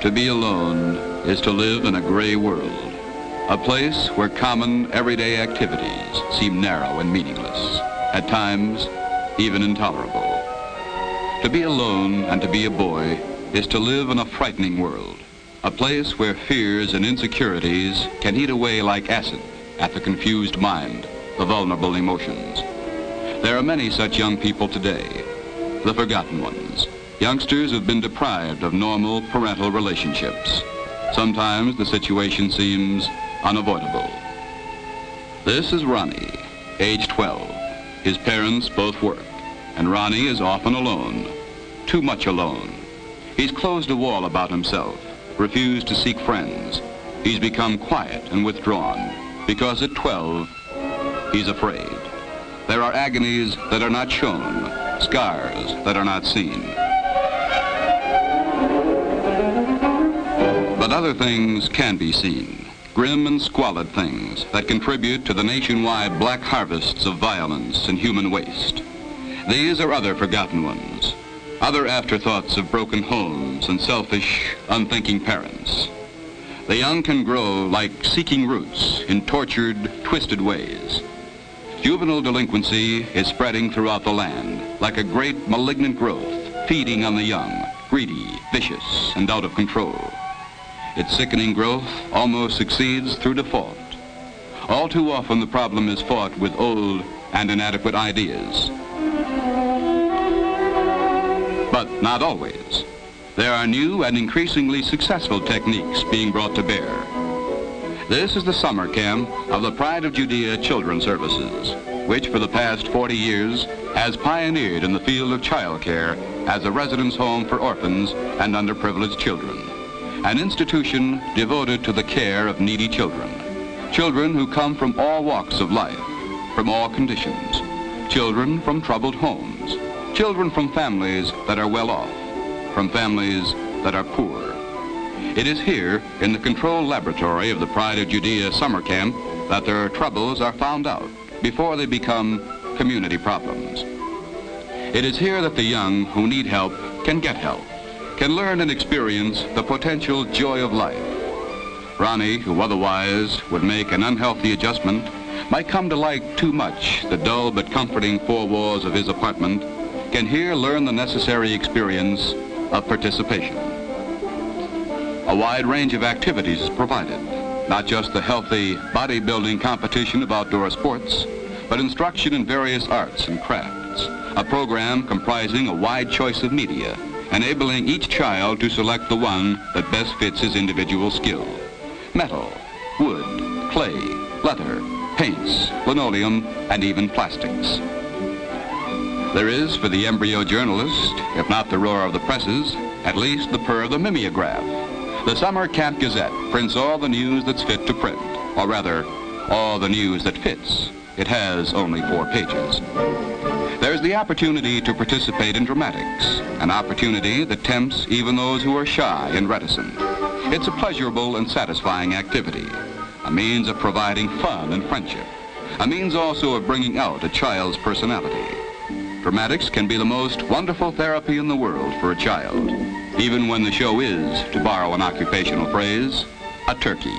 To be alone is to live in a gray world, a place where common, everyday activities seem narrow and meaningless, at times even intolerable. To be alone and to be a boy is to live in a frightening world, a place where fears and insecurities can eat away like acid at the confused mind, the vulnerable emotions. There are many such young people today, the forgotten ones, youngsters who've been deprived of normal parental relationships. Sometimes the situation seems unavoidable. This is Ronnie, age 12. His parents both work, and Ronnie is often alone, too much alone. He's closed a wall about himself, refused to seek friends. He's become quiet and withdrawn, because at 12, he's afraid. There are agonies that are not shown, scars that are not seen. But other things can be seen, grim and squalid things that contribute to the nationwide black harvests of violence and human waste. These are other forgotten ones, other afterthoughts of broken homes and selfish, unthinking parents. The young can grow like seeking roots in tortured, twisted ways. Juvenile delinquency is spreading throughout the land like a great malignant growth, feeding on the young, greedy, vicious, and out of control. Its sickening growth almost succeeds through default. All too often the problem is fought with old and inadequate ideas. But not always. There are new and increasingly successful techniques being brought to bear. This is the summer camp of the Pride of Judea Children's Services, which for the past 40 years has pioneered in the field of child care as a residence home for orphans and underprivileged children, an institution devoted to the care of needy children, children who come from all walks of life, from all conditions, children from troubled homes, children from families that are well off, from families that are poor. It is here, in the control laboratory of the Pride of Judea summer camp, that their troubles are found out before they become community problems. It is here that the young who need help can get help, can learn and experience the potential joy of life. Ronnie, who otherwise would make an unhealthy adjustment, might come to like too much the dull but comforting four walls of his apartment, can here learn the necessary experience of participation. A wide range of activities is provided, not just the healthy bodybuilding competition of outdoor sports, but instruction in various arts and crafts, a program comprising a wide choice of media, enabling each child to select the one that best fits his individual skill. Metal, wood, clay, leather, paints, linoleum, and even plastics. There is, for the embryo journalist, if not the roar of the presses, at least the purr of the mimeograph. The Summer Camp Gazette prints all the news that's fit to print, or rather, all the news that fits. It has only 4 pages. There's the opportunity to participate in dramatics, an opportunity that tempts even those who are shy and reticent. It's a pleasurable and satisfying activity, a means of providing fun and friendship, a means also of bringing out a child's personality. Dramatics can be the most wonderful therapy in the world for a child, even when the show is, to borrow an occupational phrase, a turkey.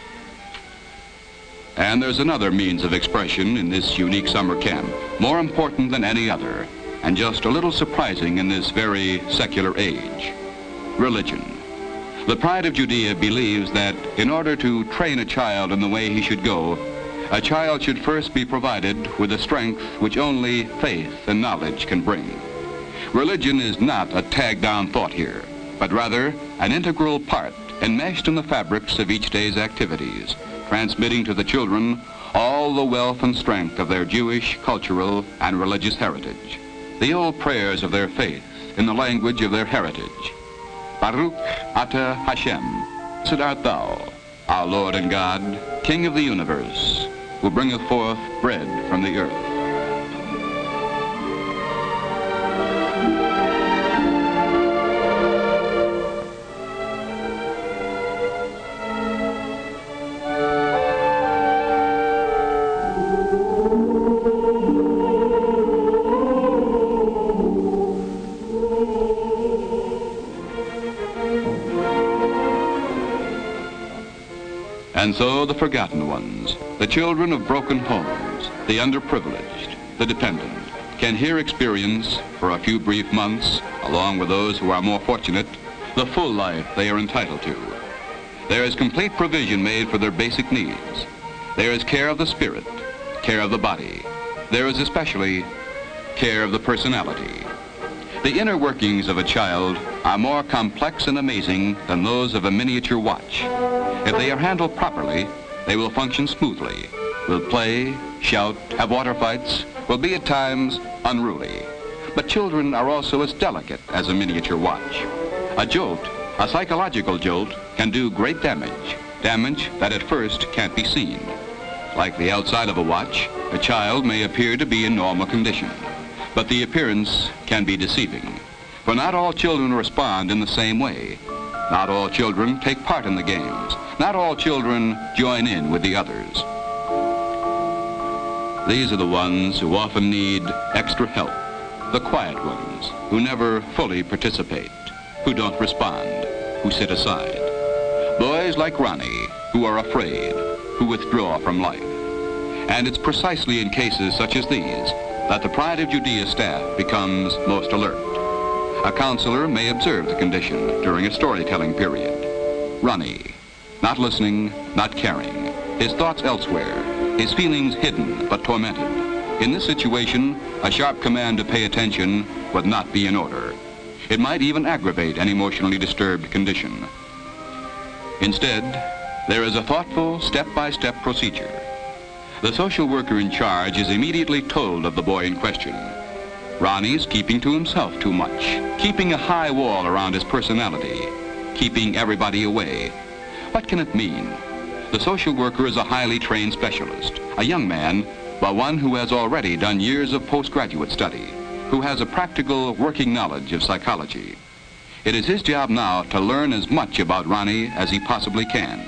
And there's another means of expression in this unique summer camp, more important than any other, and just a little surprising in this very secular age: religion. The Pride of Judea believes that in order to train a child in the way he should go, a child should first be provided with a strength which only faith and knowledge can bring. Religion is not a tagged-on thought here, but rather an integral part enmeshed in the fabrics of each day's activities, transmitting to the children all the wealth and strength of their Jewish, cultural, and religious heritage, the old prayers of their faith in the language of their heritage. Baruch Atah Hashem, blessed art thou, our Lord and God, King of the universe, who bringeth forth bread from the earth. And so the forgotten ones, the children of broken homes, the underprivileged, the dependent, can here experience, for a few brief months, along with those who are more fortunate, the full life they are entitled to. There is complete provision made for their basic needs. There is care of the spirit, care of the body. There is especially care of the personality. The inner workings of a child are more complex and amazing than those of a miniature watch. If they are handled properly, they will function smoothly, will play, shout, have water fights, will be at times unruly. But children are also as delicate as a miniature watch. A jolt, a psychological jolt, can do great damage, damage that at first can't be seen. Like the outside of a watch, a child may appear to be in normal condition, but the appearance can be deceiving. For not all children respond in the same way. Not all children take part in the games. Not all children join in with the others. These are the ones who often need extra help, the quiet ones who never fully participate, who don't respond, who sit aside. Boys like Ronnie, who are afraid, who withdraw from life. And it's precisely in cases such as these that the Pride of Judea staff becomes most alert. A counselor may observe the condition during a storytelling period. Ronnie, not listening, not caring, his thoughts elsewhere, his feelings hidden but tormented. In this situation, a sharp command to pay attention would not be in order. It might even aggravate an emotionally disturbed condition. Instead, there is a thoughtful, step-by-step procedure. The social worker in charge is immediately told of the boy in question. Ronnie's keeping to himself too much, keeping a high wall around his personality, keeping everybody away. What can it mean? The social worker is a highly trained specialist, a young man, but one who has already done years of postgraduate study, who has a practical working knowledge of psychology. It is his job now to learn as much about Ronnie as he possibly can.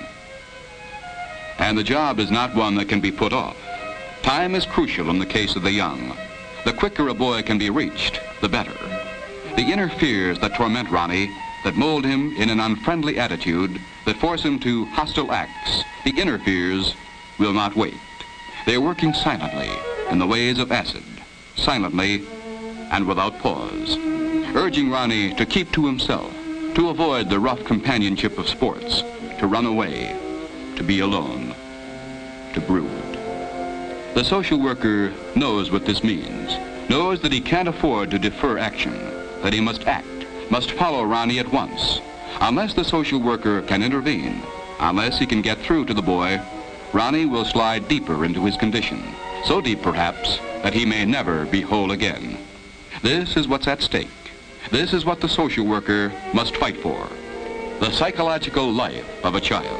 And the job is not one that can be put off. Time is crucial in the case of the young. The quicker a boy can be reached, the better. The inner fears that torment Ronnie, that mold him in an unfriendly attitude, that force him to hostile acts, the inner fears will not wait. They are working silently in the ways of acid, silently and without pause, urging Ronnie to keep to himself, to avoid the rough companionship of sports, to run away, to be alone, to brood. The social worker knows what this means, knows that he can't afford to defer action, that he must act, must follow Ronnie at once. Unless the social worker can intervene, unless he can get through to the boy, Ronnie will slide deeper into his condition, so deep perhaps that he may never be whole again. This is what's at stake. This is what the social worker must fight for, the psychological life of a child.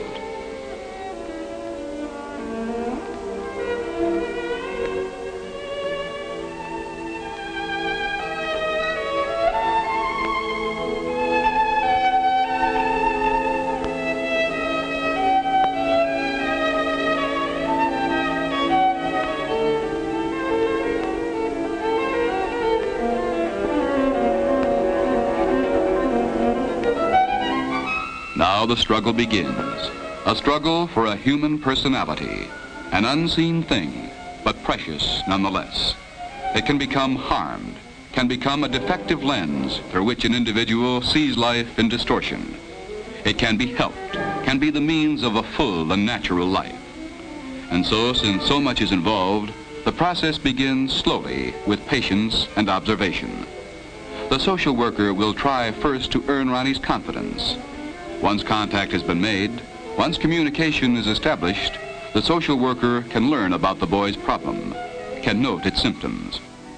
Now the struggle begins, a struggle for a human personality, an unseen thing, but precious nonetheless. It can become harmed, can become a defective lens through which an individual sees life in distortion. It can be helped, can be the means of a full and natural life. And so, since so much is involved, the process begins slowly with patience and observation. The social worker will try first to earn Ronnie's confidence. Once contact has been made, once communication is established, the social worker can learn about the boy's problem, can note its symptoms.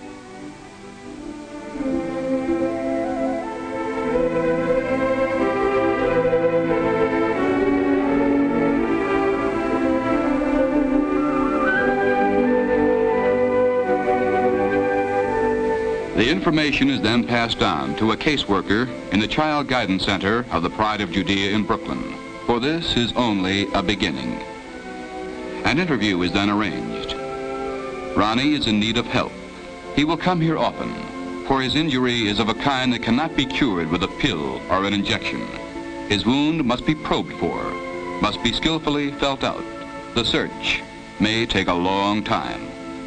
The information is then passed on to a caseworker in the Child Guidance Center of the Pride of Judea in Brooklyn, for this is only a beginning. An interview is then arranged. Ronnie is in need of help. He will come here often, for his injury is of a kind that cannot be cured with a pill or an injection. His wound must be probed for, must be skillfully felt out. The search may take a long time.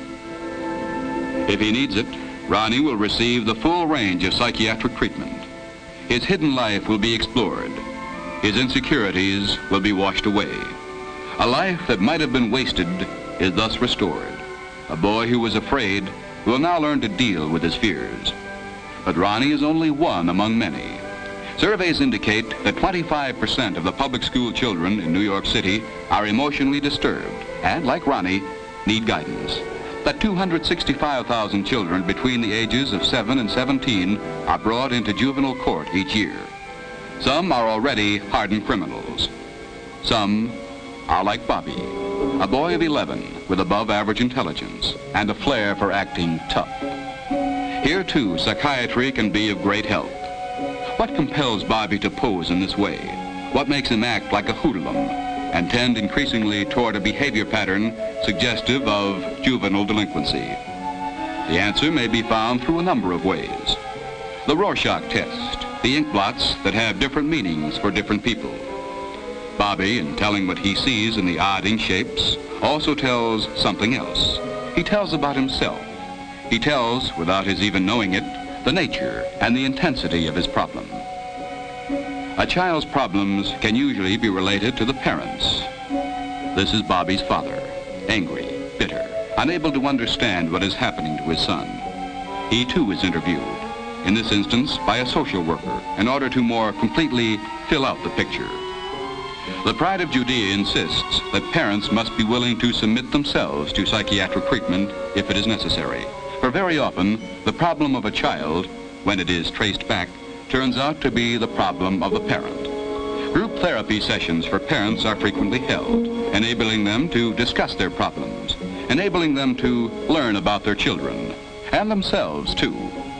If he needs it, Ronnie will receive the full range of psychiatric treatment. His hidden life will be explored. His insecurities will be washed away. A life that might have been wasted is thus restored. A boy who was afraid will now learn to deal with his fears. But Ronnie is only one among many. Surveys indicate that 25% of the public school children in New York City are emotionally disturbed and, like Ronnie, need guidance. That 265,000 children between the ages of 7 and 17 are brought into juvenile court each year. Some are already hardened criminals. Some are like Bobby, a boy of 11 with above-average intelligence and a flair for acting tough. Here, too, psychiatry can be of great help. What compels Bobby to pose in this way? What makes him act like a hoodlum and tend increasingly toward a behavior pattern suggestive of juvenile delinquency? The answer may be found through a number of ways. The Rorschach test, the ink blots that have different meanings for different people. Bobby, in telling what he sees in the odd ink shapes, also tells something else. He tells about himself. He tells, without his even knowing it, the nature and the intensity of his problem. A child's problems can usually be related to the parents. This is Bobby's father, angry, bitter, unable to understand what is happening to his son. He too is interviewed, in this instance by a social worker, in order to more completely fill out the picture. The Pride of Judea insists that parents must be willing to submit themselves to psychiatric treatment if it is necessary. For very often, the problem of a child, when it is traced back, turns out to be the problem of the parent. Group therapy sessions for parents are frequently held, enabling them to discuss their problems, enabling them to learn about their children, and themselves too.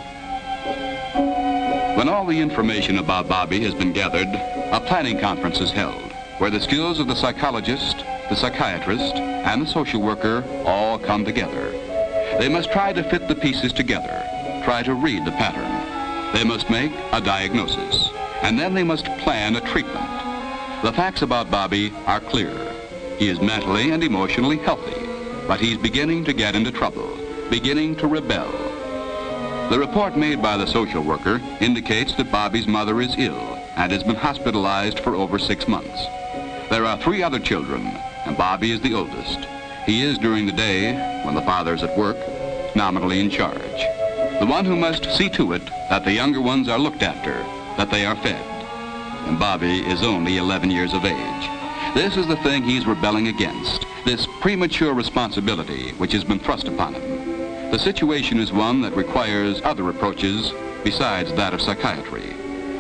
When all the information about Bobby has been gathered, a planning conference is held, where the skills of the psychologist, the psychiatrist, and the social worker all come together. They must try to fit the pieces together, try to read the pattern. They must make a diagnosis, and then they must plan a treatment. The facts about Bobby are clear. He is mentally and emotionally healthy, but he's beginning to get into trouble, beginning to rebel. The report made by the social worker indicates that Bobby's mother is ill and has been hospitalized for over 6 months. There are 3 other children, and Bobby is the oldest. He is, during the day, when the father's at work, nominally in charge. The one who must see to it that the younger ones are looked after, that they are fed. And Bobby is only 11 years of age. This is the thing he's rebelling against, this premature responsibility which has been thrust upon him. The situation is one that requires other approaches besides that of psychiatry.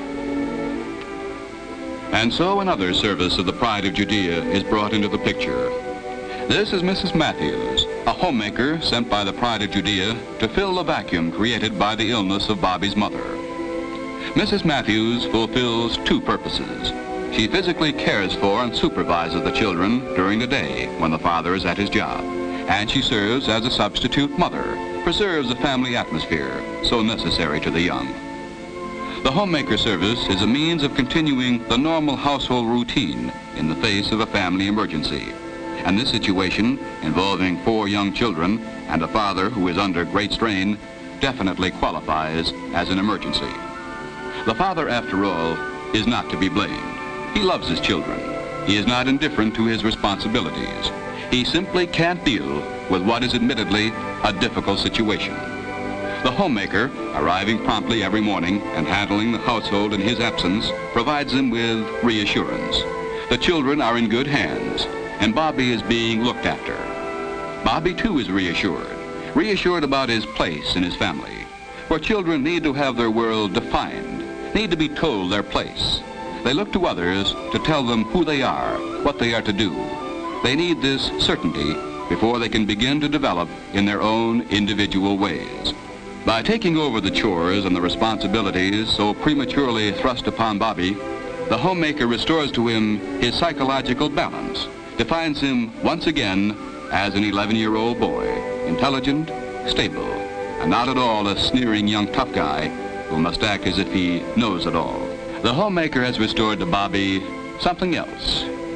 And so another service of the Pride of Judea is brought into the picture. This is Mrs. Matthews, a homemaker sent by the Pride of Judea to fill the vacuum created by the illness of Bobby's mother. Mrs. Matthews fulfills 2 purposes. She physically cares for and supervises the children during the day when the father is at his job, and she serves as a substitute mother, preserves the family atmosphere so necessary to the young. The homemaker service is a means of continuing the normal household routine in the face of a family emergency. And this situation, involving 4 young children and a father who is under great strain, definitely qualifies as an emergency. The father, after all, is not to be blamed. He loves his children. He is not indifferent to his responsibilities. He simply can't deal with what is admittedly a difficult situation. The homemaker, arriving promptly every morning and handling the household in his absence, provides him with reassurance. The children are in good hands, and Bobby is being looked after. Bobby, too, is reassured about his place in his family. For children need to have their world defined, need to be told their place. They look to others to tell them who they are, what they are to do. They need this certainty before they can begin to develop in their own individual ways. By taking over the chores and the responsibilities so prematurely thrust upon Bobby, the homemaker restores to him his psychological balance, defines him once again as an 11-year-old boy, intelligent, stable, and not at all a sneering young tough guy who must act as if he knows it all. The homemaker has restored to Bobby something else,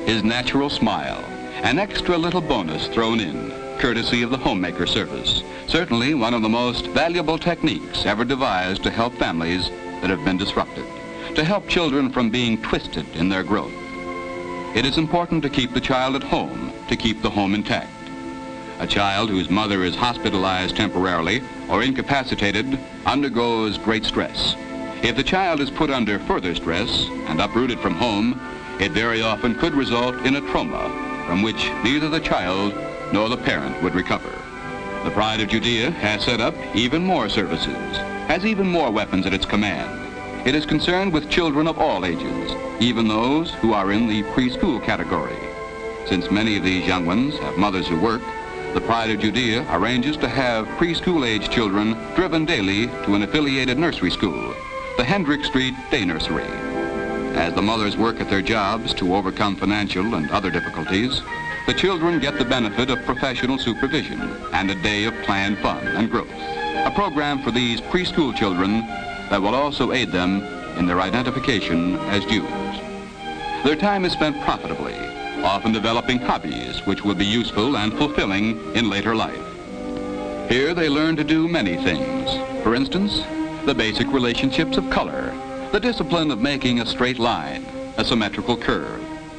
his natural smile, an extra little bonus thrown in, courtesy of the homemaker service. Certainly one of the most valuable techniques ever devised to help families that have been disrupted, to help children from being twisted in their growth. It is important to keep the child at home, to keep the home intact. A child whose mother is hospitalized temporarily or incapacitated undergoes great stress. If the child is put under further stress and uprooted from home, it very often could result in a trauma from which neither the child nor the parent would recover. The Pride of Judea has set up even more services, has even more weapons at its command. It is concerned with children of all ages, even those who are in the preschool category. Since many of these young ones have mothers who work, the Pride of Judea arranges to have preschool-age children driven daily to an affiliated nursery school, the Hendrick Street Day Nursery. As the mothers work at their jobs to overcome financial and other difficulties, the children get the benefit of professional supervision and a day of planned fun and growth. A program for these preschool children that will also aid them in their identification as Jews. Their time is spent profitably, often developing hobbies which will be useful and fulfilling in later life. Here they learn to do many things. For instance, the basic relationships of color, the discipline of making a straight line, a symmetrical curve.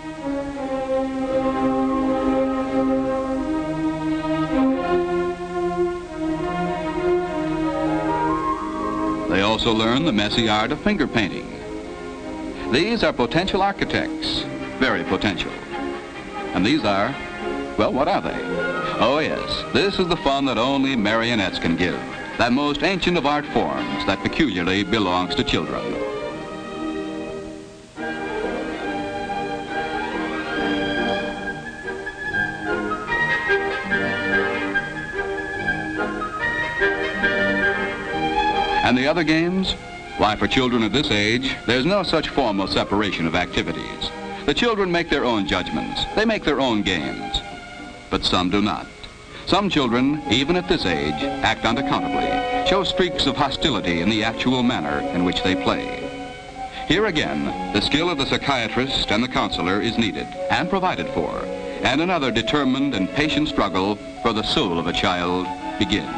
They also learn the messy art of finger painting. These are potential architects, very potential. And these are, well, what are they? Oh yes, this is the fun that only marionettes can give, that most ancient of art forms that peculiarly belongs to children. And the other games? Why, for children of this age, there's no such formal separation of activities. The children make their own judgments. They make their own games. But some do not. Some children, even at this age, act unaccountably, show streaks of hostility in the actual manner in which they play. Here again, the skill of the psychiatrist and the counselor is needed and provided for, and another determined and patient struggle for the soul of a child begins.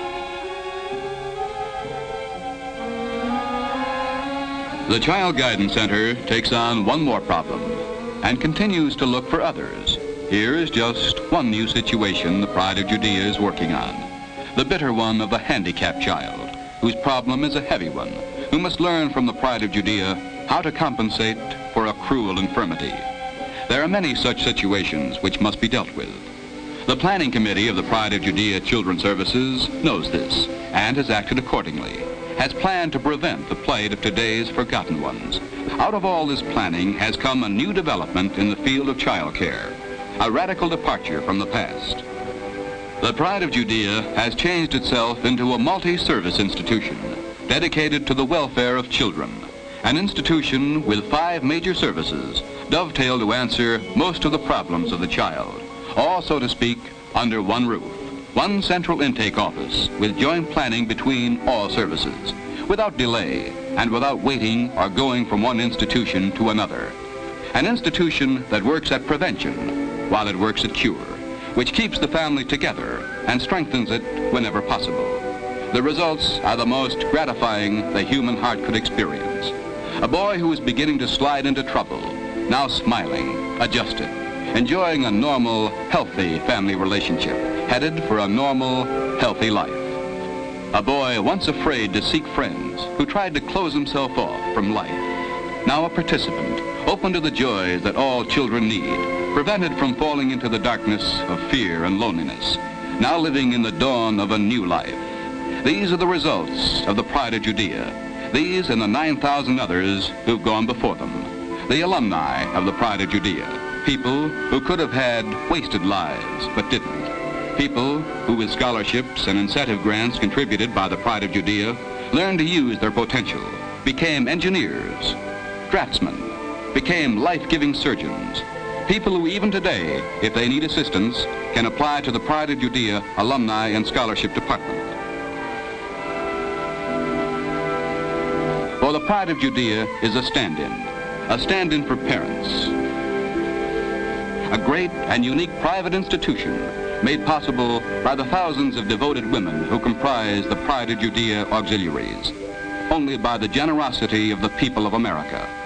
The Child Guidance Center takes on one more problem and continues to look for others. Here is just one new situation the Pride of Judea is working on. The bitter one of the handicapped child, whose problem is a heavy one, who must learn from the Pride of Judea how to compensate for a cruel infirmity. There are many such situations which must be dealt with. The planning committee of the Pride of Judea Children's Services knows this and has acted accordingly, has planned to prevent the plight of today's forgotten ones. Out of all this planning has come a new development in the field of child care, a radical departure from the past. The Pride of Judea has changed itself into a multi-service institution dedicated to the welfare of children, an institution with 5 major services dovetailed to answer most of the problems of the child, all, so to speak, under one roof. One central intake office with joint planning between all services, without delay and without waiting or going from one institution to another. An institution that works at prevention while it works at cure, which keeps the family together and strengthens it whenever possible. The results are the most gratifying the human heart could experience. A boy who was beginning to slide into trouble, now smiling, adjusted, enjoying a normal, healthy family relationship, headed for a normal, healthy life. A boy once afraid to seek friends, who tried to close himself off from life, now a participant, open to the joys that all children need, prevented from falling into the darkness of fear and loneliness, now living in the dawn of a new life. These are the results of the Pride of Judea. These and the 9,000 others who've gone before them. The alumni of the Pride of Judea. People who could have had wasted lives, but didn't. People who, with scholarships and incentive grants contributed by the Pride of Judea, learned to use their potential, became engineers, draftsmen, became life-giving surgeons. People who even today, if they need assistance, can apply to the Pride of Judea Alumni and Scholarship Department. For the Pride of Judea is a stand-in for parents, a great and unique private institution made possible by the thousands of devoted women who comprise the Pride of Judea auxiliaries. Only by the generosity of the people of America